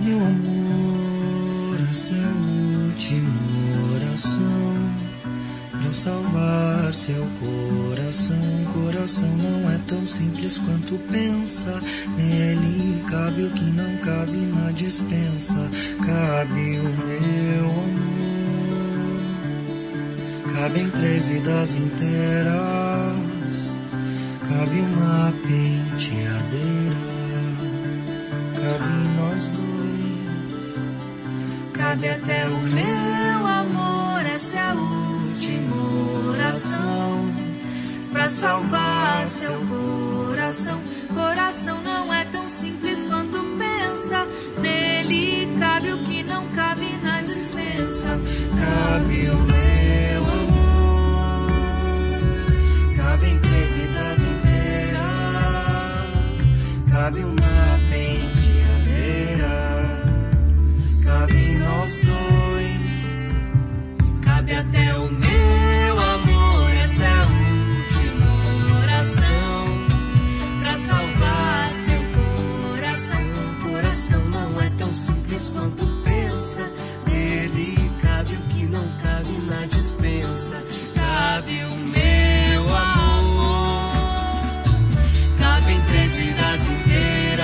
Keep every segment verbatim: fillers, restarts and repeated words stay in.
Meu amor, essa é a última oração pra salvar seu coração. Coração não é tão simples quanto pensa. Nele cabe o que não cabe na despensa. Cabe o meu amor, cabem três vidas inteiras. Cabe uma penteadeira, cabe nós dois. Cabe até o meu amor, essa é a última oração pra salvar seu coração. Coração não é tão simples quanto pensa. Nele cabe o que não cabe na dispensa. Cabe o meu amor, cabem três vidas inteiras. Cabe uma penteadeira, cabe nós dois. Cabe até o meu amor, essa é a última oração pra salvar seu coração. Coração não é tão simples quanto pensa. Nele cabe o que não cabe na dispensa. Cabe o meu amor, cabem três vidas inteiras.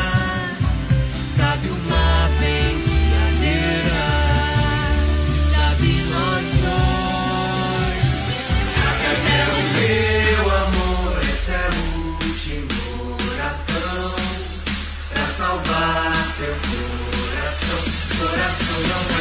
Cabe uma penteadeira, cabe nós dois. Cabe até o meu amor, essa é a última oração pra salvar seu coração. Coração não